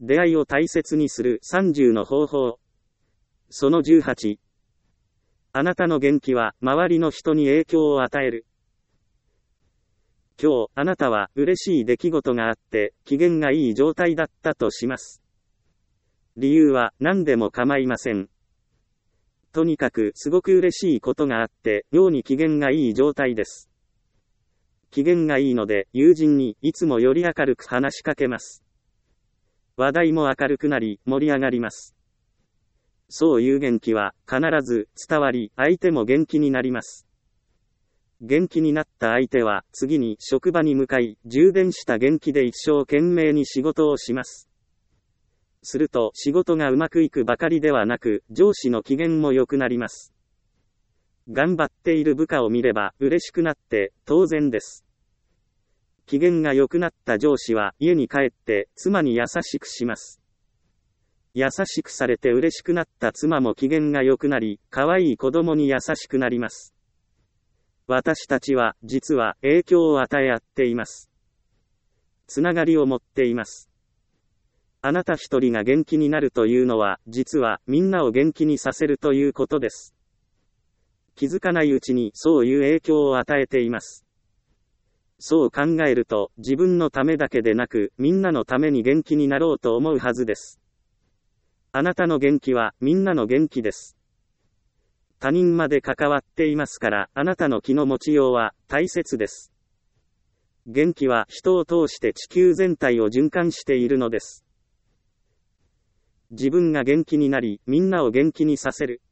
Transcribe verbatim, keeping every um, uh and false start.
出会いを大切にするさんじゅうの方法。そのじゅうはち。あなたの元気は周りの人に影響を与える。今日、あなたは嬉しい出来事があって、機嫌がいい状態だったとします。理由は何でも構いません。とにかくすごく嬉しいことがあって、妙に機嫌がいい状態です。機嫌がいいので、友人にいつもより明るく話しかけます。話題も明るくなり、盛り上がります。そういう元気は必ず伝わり、相手も元気になります。元気になった相手は次に職場に向かい、充電した元気で一生懸命に仕事をします。すると仕事がうまくいくばかりではなく、上司の機嫌も良くなります。頑張っている部下を見れば嬉しくなって当然です。機嫌が良くなった上司は家に帰って妻に優しくします。優しくされて嬉しくなった妻も機嫌が良くなり、可愛い子供に優しくなります。私たちは実は影響を与え合っています。つながりを持っています。あなた一人が元気になるというのは、実はみんなを元気にさせるということです。気づかないうちにそういう影響を与えています。そう考えると、自分のためだけでなく、みんなのために元気になろうと思うはずです。あなたの元気はみんなの元気です。他人まで関わっていますから、あなたの気の持ちようは大切です。元気は人を通して地球全体を循環しているのです。自分が元気になり、みんなを元気にさせる。